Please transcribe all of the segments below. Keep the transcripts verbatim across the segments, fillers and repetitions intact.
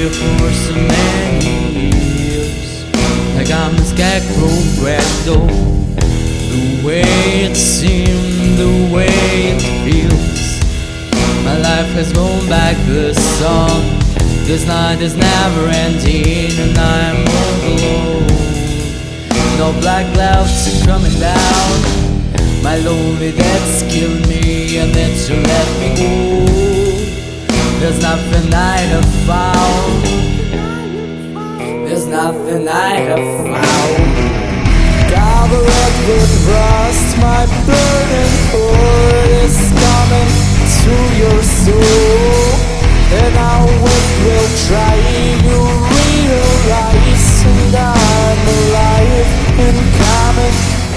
here for so many years, like I'm a scarecrow at door. The way it seems, the way it feels, my life has gone back the song. This night is never ending and I'm all alone. No black clouds are coming down, my lonely debts kill me and then you let me go. There's nothing I have found, there's nothing I have found. Covered with rust, my burning heart is coming to your soul, and I will try you realize, and I'm alive and coming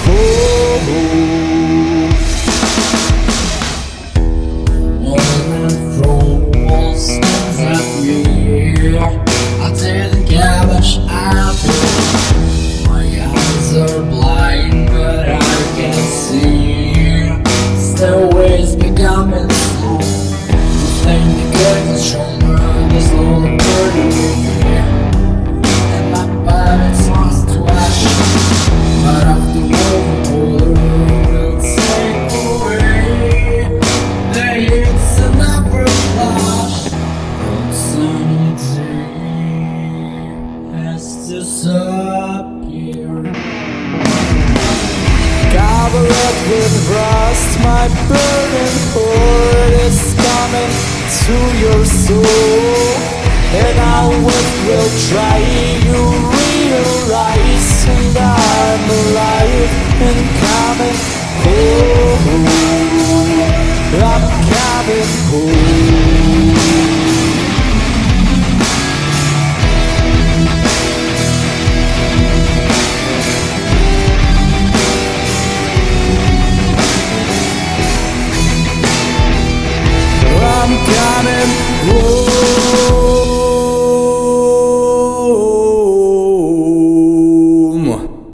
home. Walking through walls that we I didn't get much out. My eyes are blind, but I can see. Stairways becoming slow. The thing getting stronger, the slowly burning me, and my body's lost to ash. But after all, will take away the hits and never flash. But sunny day has disappeared. Covered with rust, my burning heart is coming to your soul, and I will try you realize, and I'm alive and coming home. I'm coming home.